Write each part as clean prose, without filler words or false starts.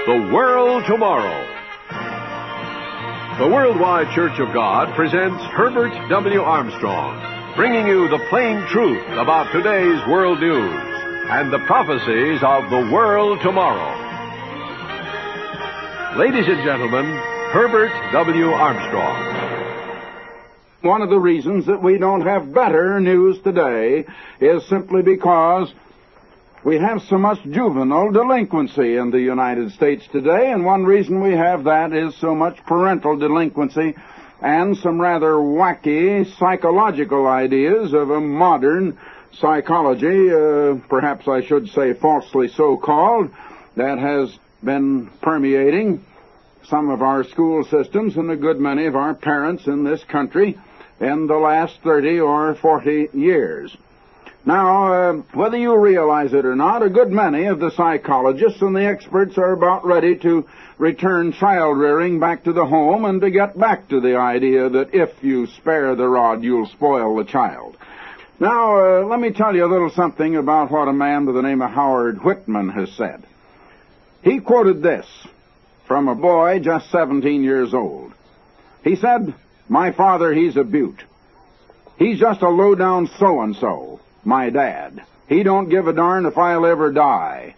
The World Tomorrow. The Worldwide Church of God presents Herbert W. Armstrong, bringing you the plain truth about today's world news and the prophecies of the world tomorrow. Ladies and gentlemen, Herbert W. Armstrong. One of the reasons that we don't have better news today is simply because we have so much juvenile delinquency in the United States today, and one reason we have that is so much parental delinquency and some rather wacky psychological ideas of a modern psychology, perhaps I should say falsely so-called, that has been permeating some of our school systems and a good many of our parents in this country in the last 30 or 40 years. Now, whether you realize it or not, a good many of the psychologists and the experts are about ready to return child rearing back to the home and to get back to the idea that if you spare the rod, you'll spoil the child. Now, let me tell you a little something about what a man by the name of Howard Whitman has said. He quoted this from a boy just 17 years old. He said, "My father, he's a beaut. He's just a low-down so-and-so, my dad. He don't give a darn if I'll ever die."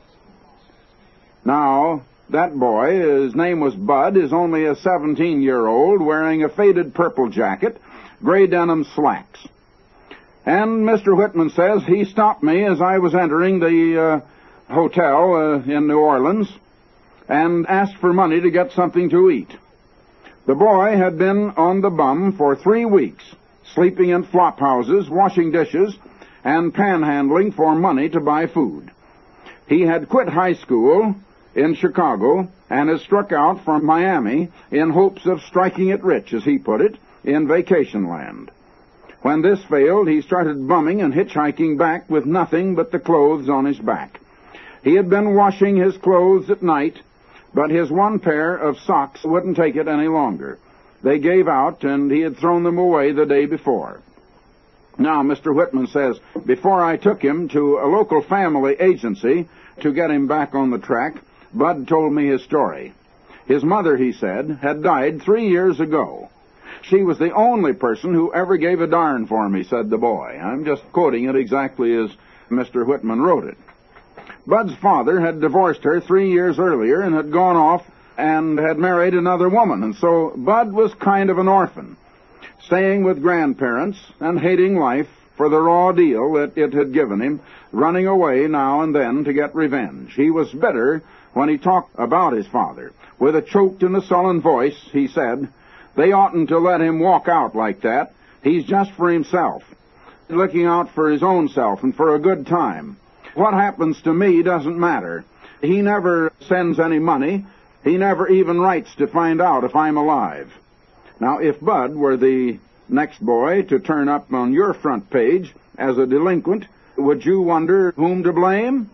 Now, that boy, his name was Bud, is only a 17-year-old wearing a faded purple jacket, gray denim slacks. And Mr. Whitman says he stopped me as I was entering the hotel in New Orleans and asked for money to get something to eat. The boy had been on the bum for 3 weeks, sleeping in flop houses, washing dishes, and panhandling for money to buy food. He had quit high school in Chicago and had struck out for Miami in hopes of striking it rich, as he put it, in vacation land. When this failed, he started bumming and hitchhiking back with nothing but the clothes on his back. He had been washing his clothes at night, but his one pair of socks wouldn't take it any longer. They gave out, and he had thrown them away the day before. Now, Mr. Whitman says, before I took him to a local family agency to get him back on the track, Bud told me his story. His mother, he said, had died 3 years ago. She was the only person who ever gave a darn for me, said the boy. I'm just quoting it exactly as Mr. Whitman wrote it. Bud's father had divorced her 3 years earlier and had gone off and had married another woman, and so Bud was kind of an orphan, staying with grandparents and hating life for the raw deal that it had given him, running away now and then to get revenge. He was bitter when he talked about his father. With a choked and a sullen voice, he said, "They oughtn't to let him walk out like that. He's just for himself, looking out for his own self and for a good time. What happens to me doesn't matter. He never sends any money. He never even writes to find out if I'm alive." Now, if Bud were the next boy to turn up on your front page as a delinquent, would you wonder whom to blame?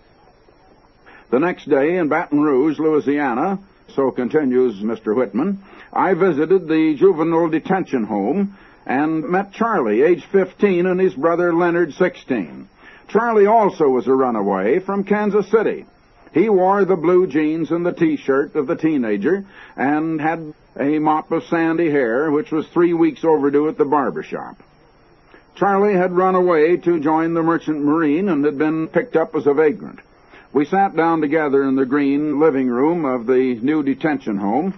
The next day in Baton Rouge, Louisiana, so continues Mr. Whitman, I visited the juvenile detention home and met Charlie, age 15, and his brother Leonard, 16. Charlie also was a runaway from Kansas City. He wore the blue jeans and the T-shirt of the teenager and had a mop of sandy hair, which was 3 weeks overdue at the barber shop. Charlie had run away to join the Merchant Marine and had been picked up as a vagrant. We sat down together in the green living room of the new detention home.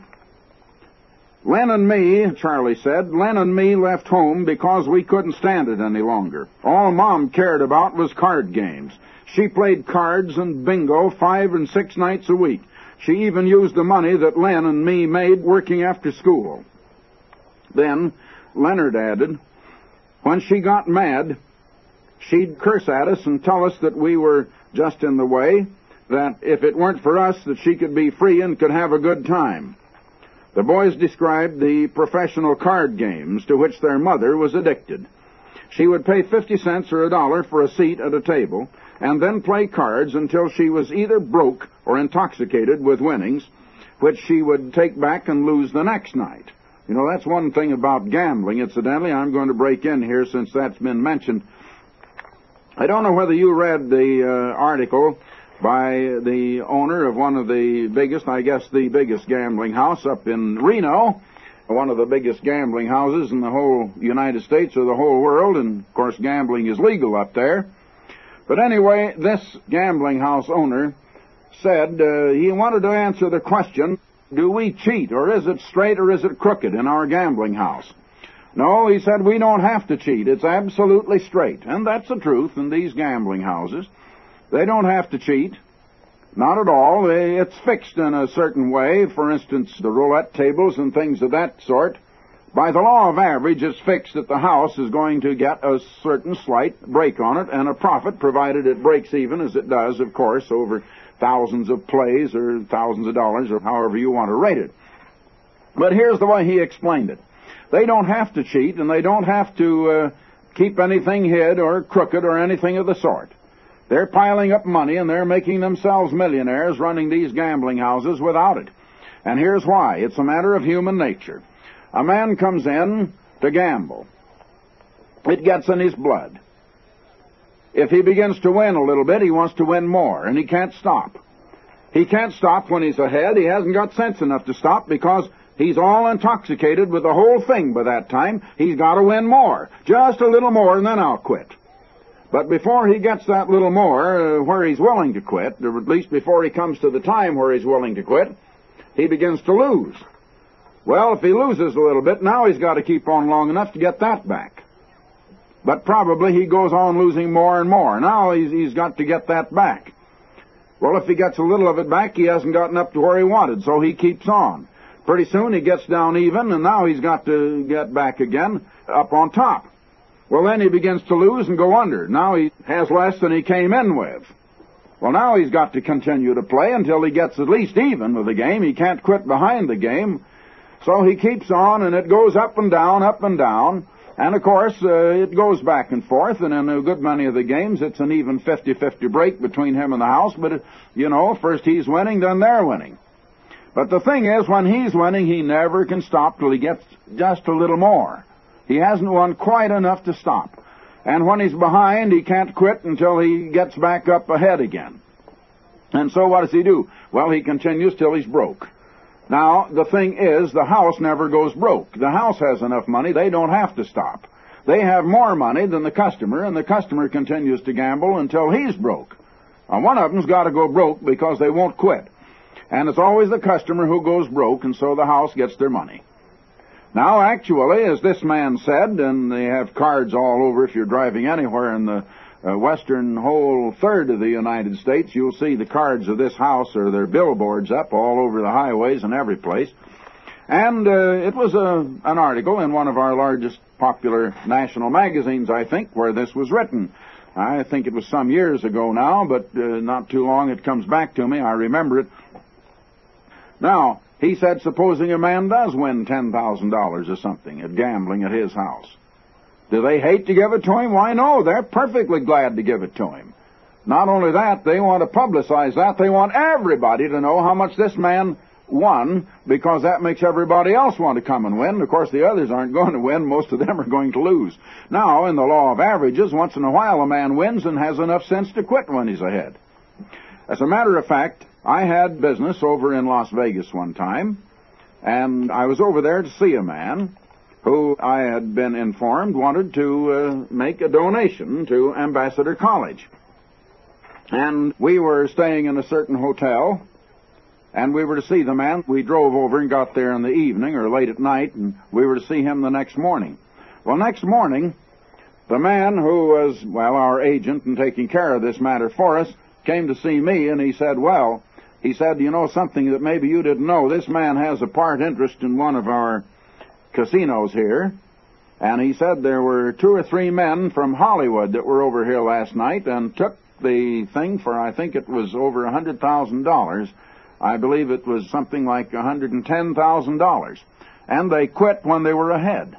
"Len and me," Charlie said, "Len and me left home because we couldn't stand it any longer. All Mom cared about was card games. She played cards and bingo 5 and 6 nights a week. She even used the money that Len and me made working after school." Then Leonard added, "When she got mad, she'd curse at us and tell us that we were just in the way, that if it weren't for us, that she could be free and could have a good time." The boys described the professional card games to which their mother was addicted. She would pay 50 cents or $1 for a seat at a table and then play cards until she was either broke or intoxicated with winnings, which she would take back and lose the next night. You know, that's one thing about gambling. Incidentally, I'm going to break in here since that's been mentioned. I don't know whether you read the article by the owner of one of the biggest, I guess the biggest gambling house up in Reno, one of the biggest gambling houses in the whole United States or the whole world, and of course gambling is legal up there. But anyway, this gambling house owner said he wanted to answer the question, do we cheat, or is it straight or is it crooked in our gambling house? No, he said, we don't have to cheat. It's absolutely straight. And that's the truth in these gambling houses. They don't have to cheat. Not at all. It's fixed in a certain way. For instance, the roulette tables and things of that sort. By the law of average, it's fixed that the house is going to get a certain slight break on it and a profit, provided it breaks even, as it does, of course, over thousands of plays or thousands of dollars or however you want to rate it. But here's the way he explained it. They don't have to cheat, and they don't have to keep anything hid or crooked or anything of the sort. They're piling up money, and they're making themselves millionaires running these gambling houses without it. And here's why. It's a matter of human nature. A man comes in to gamble. It gets in his blood. If he begins to win a little bit, he wants to win more, and he can't stop. He can't stop when he's ahead. He hasn't got sense enough to stop because he's all intoxicated with the whole thing by that time. He's got to win more. Just a little more, and then I'll quit. But before he gets that little more where he's willing to quit, or at least before he comes to the time where he's willing to quit, he begins to lose. Well, if he loses a little bit, now he's got to keep on long enough to get that back. But probably he goes on losing more and more. Now he's got to get that back. Well, if he gets a little of it back, he hasn't gotten up to where he wanted, so he keeps on. Pretty soon he gets down even, and now he's got to get back again up on top. Well, then he begins to lose and go under. Now he has less than he came in with. Well, now he's got to continue to play until he gets at least even with the game. He can't quit behind the game. So he keeps on, and it goes up and down, up and down. And, of course, it goes back and forth, and in a good many of the games, it's an even 50-50 break between him and the house. But, first he's winning, then they're winning. But the thing is, when he's winning, he never can stop till he gets just a little more. He hasn't won quite enough to stop. And when he's behind, he can't quit until he gets back up ahead again. And so what does he do? Well, he continues till he's broke. Now, the thing is, the house never goes broke. The house has enough money, they don't have to stop. They have more money than the customer, and the customer continues to gamble until he's broke. Now, one of them's got to go broke because they won't quit. And it's always the customer who goes broke, and so the house gets their money. Now, actually, as this man said, and they have cards all over, if you're driving anywhere in the western whole third of the United States, you'll see the cards of this house or their billboards up all over the highways and every place. And it was an article in one of our largest popular national magazines, I think, where this was written. I think it was some years ago now, but not too long it comes back to me. I remember it. Now, he said, supposing a man does win $10,000 or something at gambling at his house, do they hate to give it to him? Why, no, they're perfectly glad to give it to him. Not only that, they want to publicize that. They want everybody to know how much this man won, because that makes everybody else want to come and win. Of course, the others aren't going to win. Most of them are going to lose. Now, in the law of averages, once in a while a man wins and has enough sense to quit when he's ahead. As a matter of fact, I had business over in Las Vegas one time, and I was over there to see a man who I had been informed wanted to make a donation to Ambassador College. And we were staying in a certain hotel, and we were to see the man. We drove over and got there in the evening or late at night, and we were to see him the next morning. Well, next morning, the man who was, our agent and taking care of this matter for us, came to see me, and he said, something that maybe you didn't know. This man has a part interest in one of our casinos here, and he said there were 2 or 3 men from Hollywood that were over here last night and took the thing for, I think it was over $100,000. I believe it was something like $110,000. And they quit when they were ahead.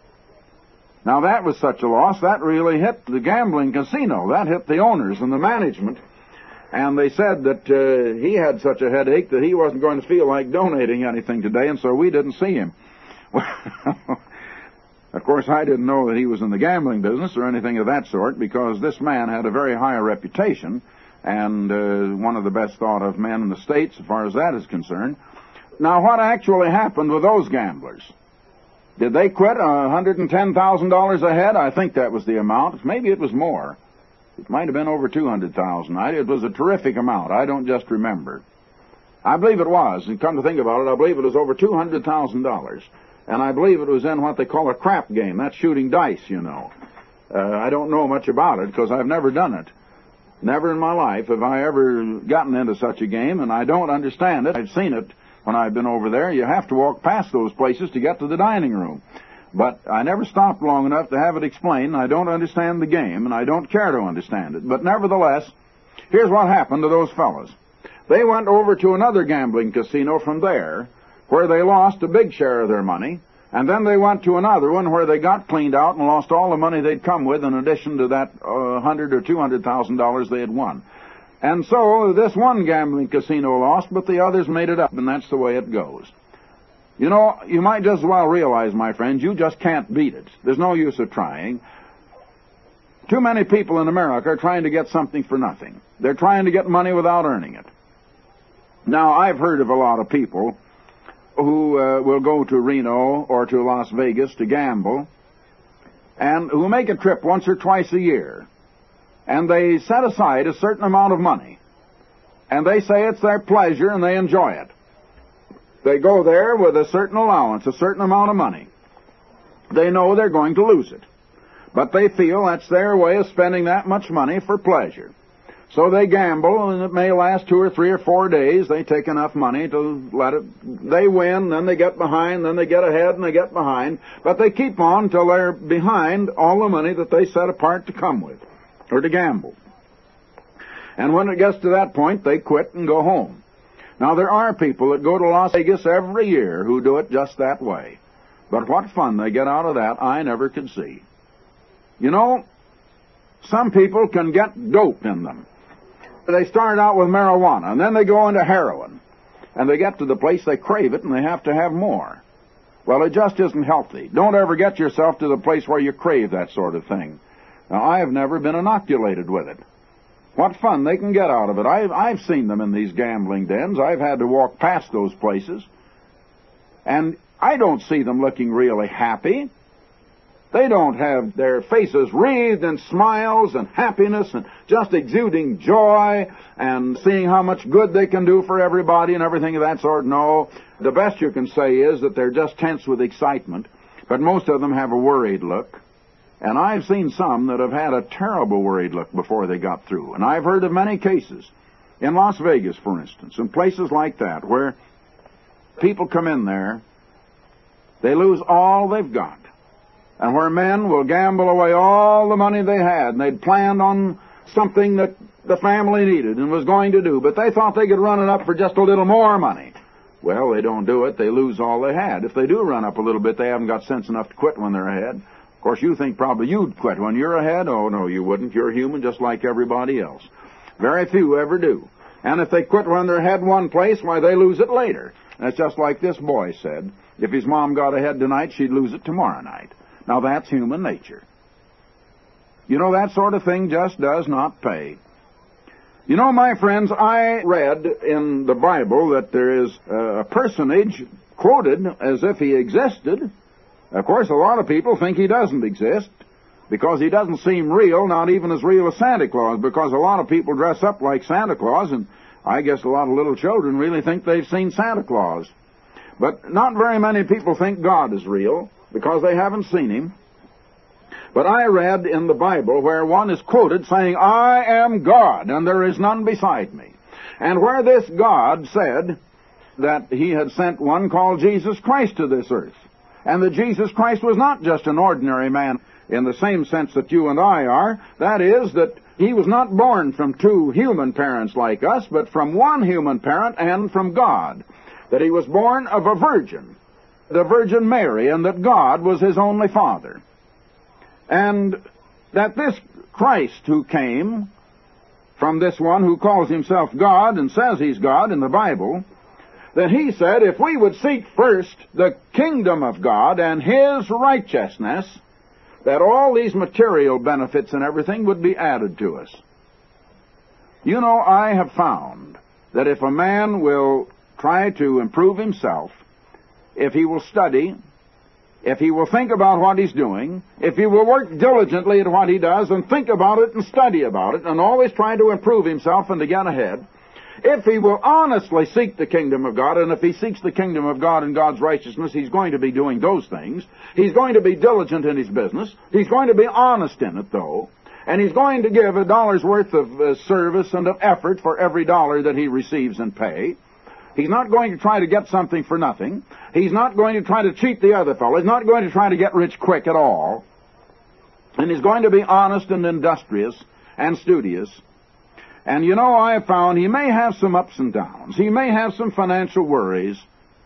Now that was such a loss, that really hit the gambling casino. That hit the owners and the management. And they said that he had such a headache that he wasn't going to feel like donating anything today, and so we didn't see him. Of course, I didn't know that he was in the gambling business or anything of that sort, because this man had a very high reputation, and one of the best thought of men in the States as far as that is concerned. Now, what actually happened with those gamblers? Did they quit $110,000 a head? I think that was the amount. Maybe it was more. It might have been over $200,000. It was a terrific amount. I don't just remember. I believe it was, and come to think about it, I believe it was over $200,000. And I believe it was in what they call a crap game. That's shooting dice, you know. I don't know much about it because I've never done it. Never in my life have I ever gotten into such a game, and I don't understand it. I've seen it when I've been over there. You have to walk past those places to get to the dining room. But I never stopped long enough to have it explained. I don't understand the game, and I don't care to understand it. But nevertheless, here's what happened to those fellows. They went over to another gambling casino from there, where they lost a big share of their money, and then they went to another one where they got cleaned out and lost all the money they'd come with in addition to that $100,000 or $200,000 they had won. And so this one gambling casino lost, but the others made it up, and that's the way it goes. You know, you might just as well realize, my friends, you just can't beat it. There's no use of trying. Too many people in America are trying to get something for nothing. They're trying to get money without earning it. Now, I've heard of a lot of people who will go to Reno or to Las Vegas to gamble, and who make a trip once or twice a year, and they set aside a certain amount of money, and they say it's their pleasure and they enjoy it. They go there with a certain allowance, a certain amount of money. They know they're going to lose it, but they feel that's their way of spending that much money for pleasure. So they gamble, and it may last 2 or 3 or 4 days. They take enough money to let it. They win, then they get behind, then they get ahead, and they get behind. But they keep on till they're behind all the money that they set apart to come with, or to gamble. And when it gets to that point, they quit and go home. Now, there are people that go to Las Vegas every year who do it just that way. But what fun they get out of that, I never could see. You know, some people can get dope in them. They start out with marijuana, and then they go into heroin. And they get to the place, they crave it, and they have to have more. Well, it just isn't healthy. Don't ever get yourself to the place where you crave that sort of thing. Now, I have never been inoculated with it. What fun they can get out of it. I've seen them in these gambling dens. I've had to walk past those places. And I don't see them looking really happy. They don't have their faces wreathed in smiles and happiness and just exuding joy and seeing how much good they can do for everybody and everything of that sort. No, the best you can say is that they're just tense with excitement, but most of them have a worried look. And I've seen some that have had a terrible worried look before they got through. And I've heard of many cases, in Las Vegas, for instance, and places like that, where people come in there, they lose all they've got. And where men will gamble away all the money they had, and they'd planned on something that the family needed and was going to do, but they thought they could run it up for just a little more money. Well, they don't do it. They lose all they had. If they do run up a little bit, they haven't got sense enough to quit when they're ahead. Of course, you think probably you'd quit when you're ahead. Oh, no, you wouldn't. You're human just like everybody else. Very few ever do. And if they quit when they're ahead one place, why, they lose it later. That's just like this boy said. If his mom got ahead tonight, she'd lose it tomorrow night. Now, that's human nature. You know, that sort of thing just does not pay. You know, my friends, I read in the Bible that there is a personage quoted as if he existed. Of course, a lot of people think he doesn't exist because he doesn't seem real, not even as real as Santa Claus, because a lot of people dress up like Santa Claus, and I guess a lot of little children really think they've seen Santa Claus. But not very many people think God is real, because they haven't seen him. But I read in the Bible where one is quoted saying, "I am God, and there is none beside me." And where this God said that he had sent one called Jesus Christ to this earth, and that Jesus Christ was not just an ordinary man in the same sense that you and I are, that is, that he was not born from two human parents like us, but from one human parent and from God, that he was born of a virgin, the Virgin Mary, and that God was his only Father. And that this Christ who came from this one who calls himself God and says he's God in the Bible, that he said if we would seek first the kingdom of God and his righteousness, that all these material benefits and everything would be added to us. You know, I have found that if a man will try to improve himself, if he will study, if he will think about what he's doing, if he will work diligently at what he does and think about it and study about it and always try to improve himself and to get ahead, if he will honestly seek the kingdom of God, and if he seeks the kingdom of God and God's righteousness, he's going to be doing those things. He's going to be diligent in his business. He's going to be honest in it, though. And he's going to give $1 worth of service and of effort for every dollar that he receives in pay. He's not going to try to get something for nothing. He's not going to try to cheat the other fellow. He's not going to try to get rich quick at all. And he's going to be honest and industrious and studious. And you know, I have found he may have some ups and downs. He may have some financial worries.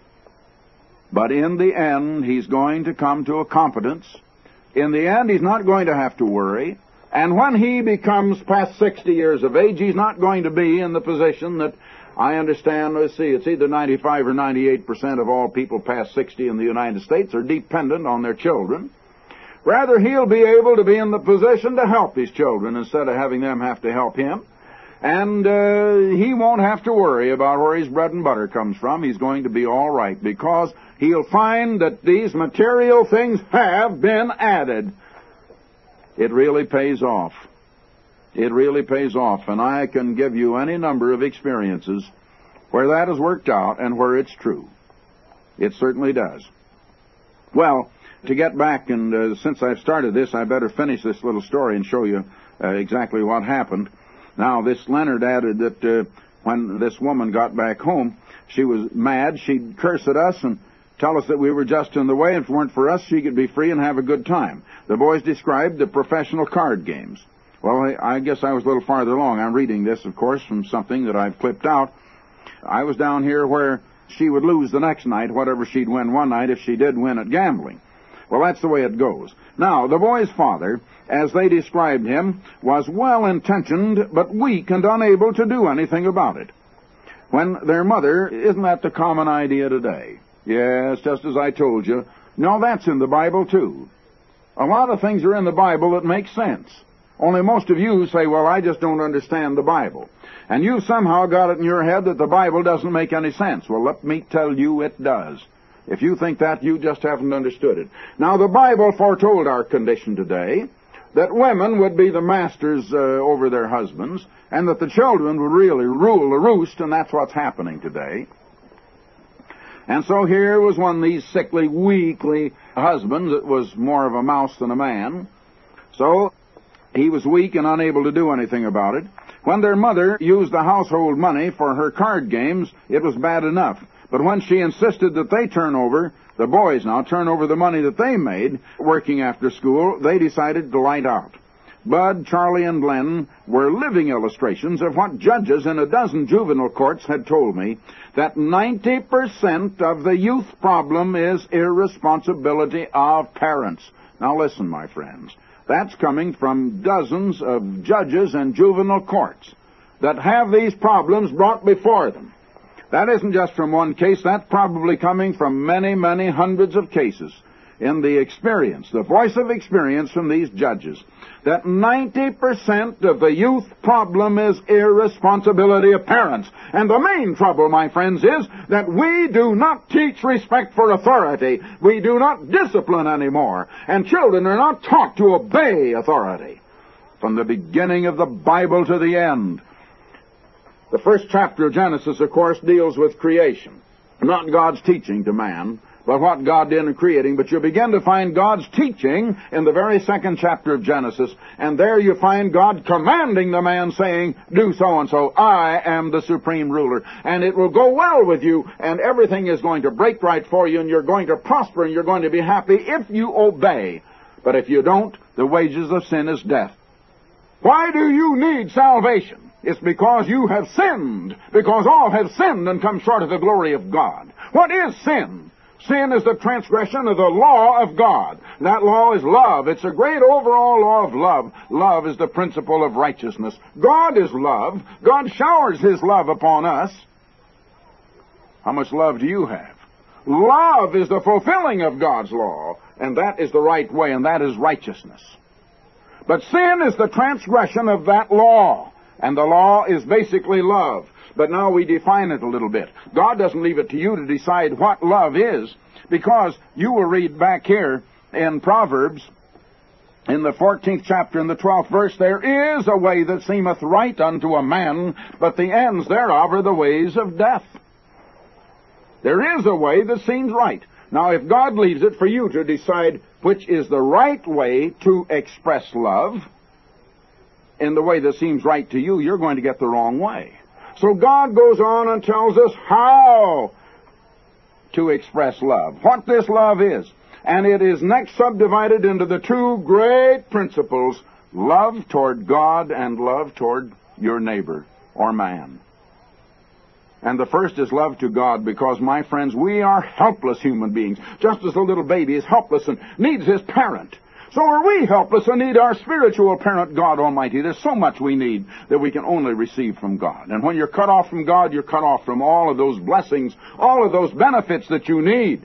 But in the end, he's going to come to a competence. In the end, he's not going to have to worry. And when he becomes past 60 years of age, he's not going to be in the position that I understand, let's see, it's either 95 or 98% of all people past 60 in the United States are dependent on their children. Rather, he'll be able to be in the position to help his children instead of having them have to help him. And he won't have to worry about where his bread and butter comes from. He's going to be all right because he'll find that these material things have been added. It really pays off. It really pays off, and I can give you any number of experiences where that has worked out and where it's true. It certainly does. Well, to get back, and since I've started this, I better finish this little story and show you exactly what happened. Now, this Leonard added that when this woman got back home, she was mad. She'd curse at us and tell us that we were just in the way, and if it weren't for us, she could be free and have a good time. The boys described the professional card games. Well, I guess I was a little farther along. I'm reading this, of course, from something that I've clipped out. I was down here where she would lose the next night, whatever she'd win one night if she did win at gambling. Well, that's the way it goes. Now, the boy's father, as they described him, was well-intentioned but weak and unable to do anything about it. When their mother, isn't that the common idea today? Yes, just as I told you. No, that's in the Bible, too. A lot of things are in the Bible that make sense. Only most of you say, well, I just don't understand the Bible. And you've somehow got it in your head that the Bible doesn't make any sense. Well, let me tell you it does. If you think that, you just haven't understood it. Now, the Bible foretold our condition today, that women would be the masters over their husbands, and that the children would really rule the roost, and that's what's happening today. And so here was one of these sickly, weakly husbands that was more of a mouse than a man. So he was weak and unable to do anything about it. When their mother used the household money for her card games, it was bad enough. But when she insisted that they turn over, the boys now turn over the money that they made working after school, they decided to light out. Bud, Charlie, and Glenn were living illustrations of what judges in a dozen juvenile courts had told me, that 90% of the youth problem is irresponsibility of parents. Now listen, my friends. That's coming from dozens of judges and juvenile courts that have these problems brought before them. That isn't just from one case. That's probably coming from many, many hundreds of cases in the experience, the voice of experience from these judges, that 90% of the youth problem is irresponsibility of parents. And the main trouble, my friends, is that we do not teach respect for authority. We do not discipline anymore. And children are not taught to obey authority. From the beginning of the Bible to the end. The first chapter of Genesis, of course, deals with creation. Not God's teaching to man, but what God did in creating. But you begin to find God's teaching in the very second chapter of Genesis. And there you find God commanding the man, saying, do so-and-so. I am the supreme ruler. And it will go well with you, and everything is going to break right for you, and you're going to prosper, and you're going to be happy if you obey. But if you don't, the wages of sin is death. Why do you need salvation? It's because you have sinned, because all have sinned and come short of the glory of God. What is sin? Sin is the transgression of the law of God. That law is love. It's a great overall law of love. Love is the principle of righteousness. God is love. God showers His love upon us. How much love do you have? Love is the fulfilling of God's law, and that is the right way, and that is righteousness. But sin is the transgression of that law. And the law is basically love. But now we define it a little bit. God doesn't leave it to you to decide what love is, because you will read back here in Proverbs, in the 14th chapter, in the 12th verse, there is a way that seemeth right unto a man, but the ends thereof are the ways of death. There is a way that seems right. Now, if God leaves it for you to decide which is the right way to express love, in the way that seems right to you, you're going to get the wrong way. So God goes on and tells us how to express love, what this love is. And it is next subdivided into the two great principles, love toward God and love toward your neighbor or man. And the first is love to God, because, my friends, we are helpless human beings, just as a little baby is helpless and needs his parent. So are we helpless and need our spiritual parent, God Almighty. There's so much we need that we can only receive from God. And when you're cut off from God, you're cut off from all of those blessings, all of those benefits that you need.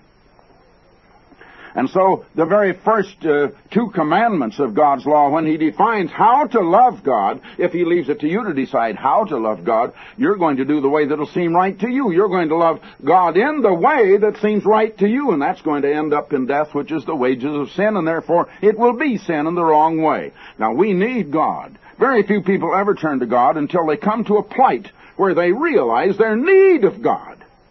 And so the very first two commandments of God's law, when he defines how to love God, if he leaves it to you to decide how to love God, you're going to do the way that'll seem right to you. You're going to love God in the way that seems right to you, and that's going to end up in death, which is the wages of sin, and therefore it will be sin in the wrong way. Now, we need God. Very few people ever turn to God until they come to a plight where they realize their need of God.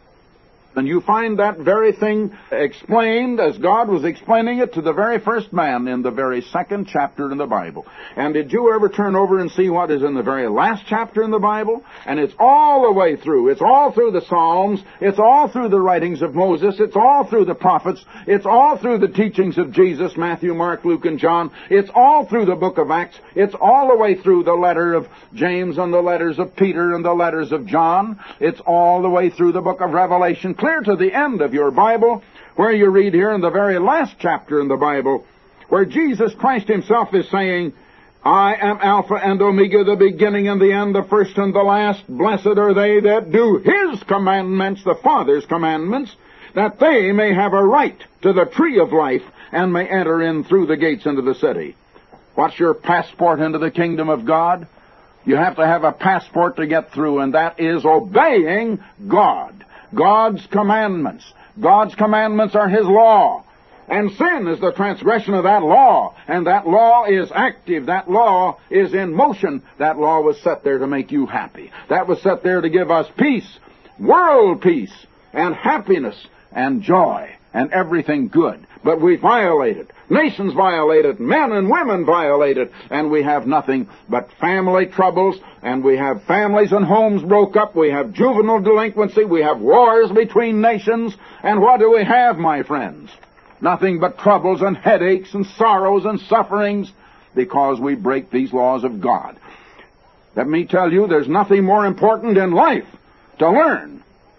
And you find that very thing explained as God was explaining it to the very first man in the very second chapter in the Bible. And did you ever turn over and see what is in the very last chapter in the Bible? And it's all the way through. It's all through the Psalms. It's all through the writings of Moses. It's all through the prophets. It's all through the teachings of Jesus, Matthew, Mark, Luke, and John. It's all through the book of Acts. It's all the way through the letter of James and the letters of Peter and the letters of John. It's all the way through the book of Revelation, clear to the end of your Bible, where you read here in the very last chapter in the Bible, where Jesus Christ himself is saying, I am Alpha and Omega, the beginning and the end, the first and the last. Blessed are they that do his commandments, the Father's commandments, that they may have a right to the tree of life and may enter in through the gates into the city. What's your passport into the kingdom of God? You have to have a passport to get through, and that is obeying God. God's commandments. God's commandments are his law. And sin is the transgression of that law. And that law is active. That law is in motion. That law was set there to make you happy. That was set there to give us peace, world peace, and happiness, and joy, and everything good. But we violate it. Nations violate it. Men and women violate it. And we have nothing but family troubles. And we have families and homes broke up. We have juvenile delinquency. We have wars between nations. And what do we have, my friends? Nothing but troubles and headaches and sorrows and sufferings because we break these laws of God. Let me tell you, there's nothing more important in life to learn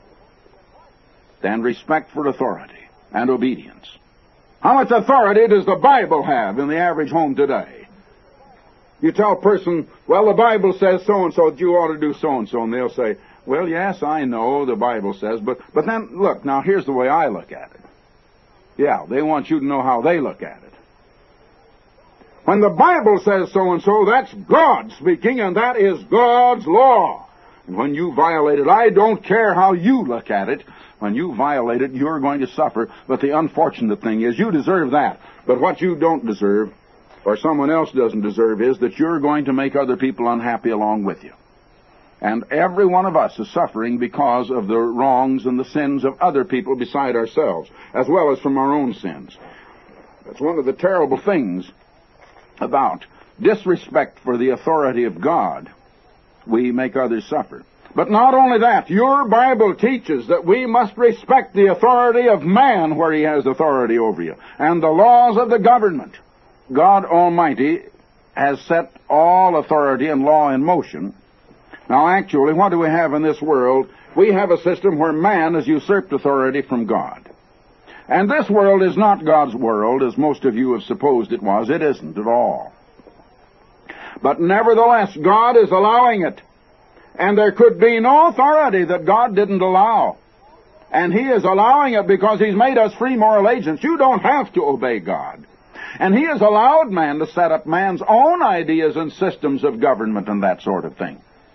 than respect for authority and obedience. How much authority does the Bible have in the average home today? You tell a person, well, the Bible says so-and-so, that you ought to do so-and-so, and they'll say, well, yes, I know the Bible says, but then, look, now here's the way I look at it. Yeah, they want you to know how they look at it. When the Bible says so-and-so, that's God speaking, and that is God's law. And when you violate it, I don't care how you look at it. When you violate it, you're going to suffer. But the unfortunate thing is you deserve that. But what you don't deserve, or someone else doesn't deserve, is that you're going to make other people unhappy along with you. And every one of us is suffering because of the wrongs and the sins of other people beside ourselves, as well as from our own sins. That's one of the terrible things about disrespect for the authority of God. We make others suffer. But not only that, your Bible teaches that we must respect the authority of man where he has authority over you, and the laws of the government. God Almighty has set all authority and law in motion. Now, actually, what do we have in this world? We have a system where man has usurped authority from God. And this world is not God's world, as most of you have supposed it was. It isn't at all. But nevertheless, God is allowing it. And there could be no authority that God didn't allow. And he is allowing it because he's made us free moral agents. You don't have to obey God. And he has allowed man to set up man's own ideas and systems of government and that sort of thing.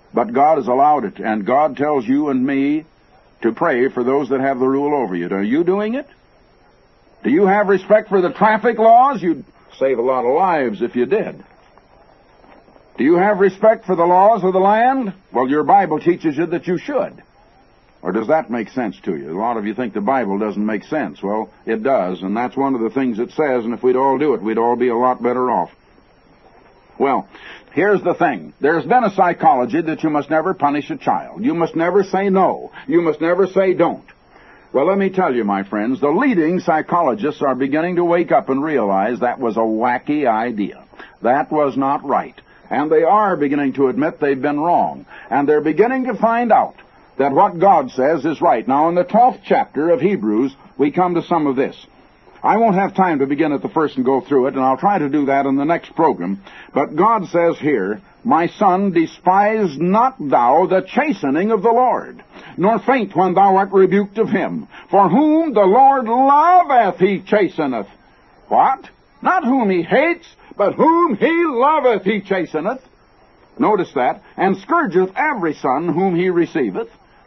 But God has allowed it, and God tells you and me to pray for those that have the rule over you. Are you doing it? Do you have respect for the traffic laws? You'd save a lot of lives if you did. Do you have respect for the laws of the land? Well, your Bible teaches you that you should. Or does that make sense to you? A lot of you think the Bible doesn't make sense. Well, it does, and that's one of the things it says, and if we'd all do it, we'd all be a lot better off. Well, here's the thing. There's been a psychology that you must never punish a child. You must never say no. You must never say don't. Well, let me tell you, my friends, the leading psychologists are beginning to wake up and realize that was a wacky idea. That was not right. And they are beginning to admit they've been wrong. And they're beginning to find out that what God says is right. Now, in the 12th chapter of Hebrews, we come to some of this. I won't have time to begin at the first and go through it, and I'll try to do that in the next program. But God says here, "My son, despise not thou the chastening of the Lord, nor faint when thou art rebuked of him. For whom the Lord loveth he chasteneth." What? Not whom he hates, but whom he loveth he chasteneth. Notice that. "And scourgeth every son whom he receiveth."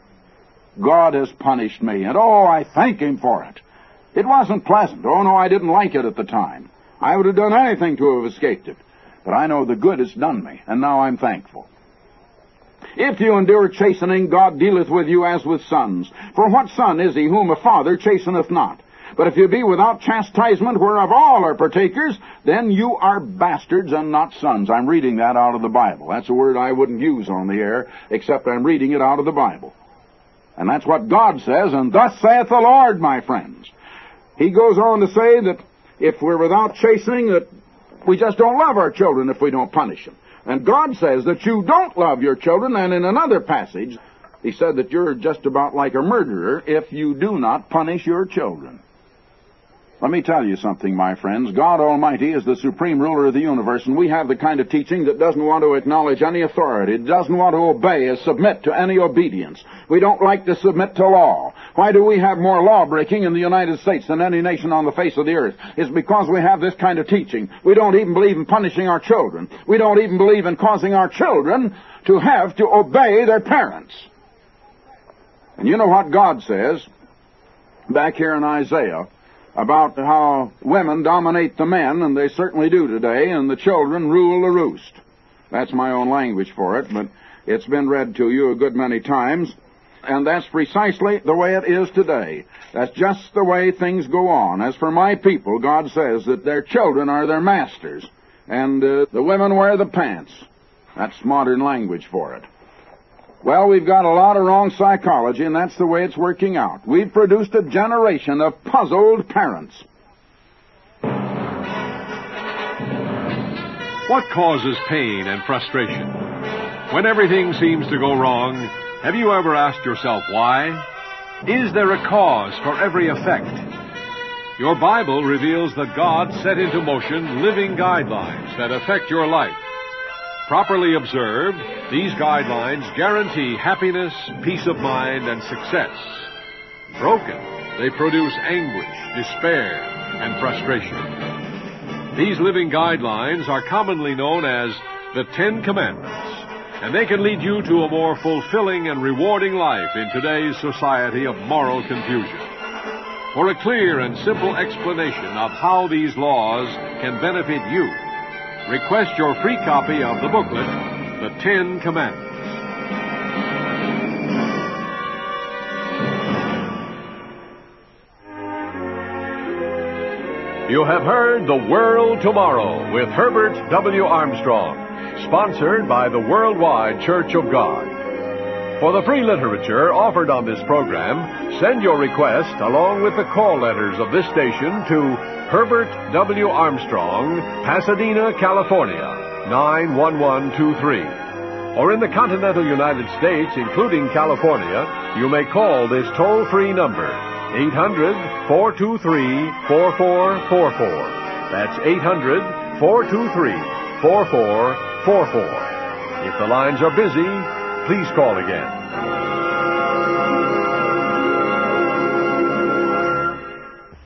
God has punished me, and oh, I thank him for it. It wasn't pleasant. Oh, no, I didn't like it at the time. I would have done anything to have escaped it. But I know the good it's done me, and now I'm thankful. "If you endure chastening, God dealeth with you as with sons. For what son is he whom a father chasteneth not? But if you be without chastisement, whereof all are partakers, then you are bastards and not sons." I'm reading that out of the Bible. That's a word I wouldn't use on the air, except I'm reading it out of the Bible. And that's what God says, and thus saith the Lord, my friends. He goes on to say that if we're without chastening, that we just don't love our children if we don't punish them. And God says that you don't love your children, and in another passage, he said that you're just about like a murderer if you do not punish your children. Let me tell you something, my friends. God Almighty is the supreme ruler of the universe, and we have the kind of teaching that doesn't want to acknowledge any authority, doesn't want to obey or submit to any obedience. We don't like to submit to law. Why do we have more law-breaking in the United States than any nation on the face of the earth? It's because we have this kind of teaching. We don't even believe in punishing our children. We don't even believe in causing our children to have to obey their parents. And you know what God says back here in Isaiah about how women dominate the men, and they certainly do today, and the children rule the roost. That's my own language for it, but it's been read to you a good many times, and that's precisely the way it is today. That's just the way things go on. As for my people, God says that their children are their masters, and the women wear the pants. That's modern language for it. Well, we've got a lot of wrong psychology, and that's the way it's working out. We've produced a generation of puzzled parents. What causes pain and frustration? When everything seems to go wrong, have you ever asked yourself why? Is there a cause for every effect? Your Bible reveals that God set into motion living guidelines that affect your life. Properly observed, these guidelines guarantee happiness, peace of mind, and success. Broken, they produce anguish, despair, and frustration. These living guidelines are commonly known as the Ten Commandments, and they can lead you to a more fulfilling and rewarding life in today's society of moral confusion. For a clear and simple explanation of how these laws can benefit you, request your free copy of the booklet, The Ten Commandments. You have heard The World Tomorrow with Herbert W. Armstrong, sponsored by the Worldwide Church of God. For the free literature offered on this program, send your request along with the call letters of this station to Herbert W. Armstrong, Pasadena, California, 91123. Or in the continental United States, including California, you may call this toll-free number, 800-423-4444. That's 800-423-4444. If the lines are busy, please call again.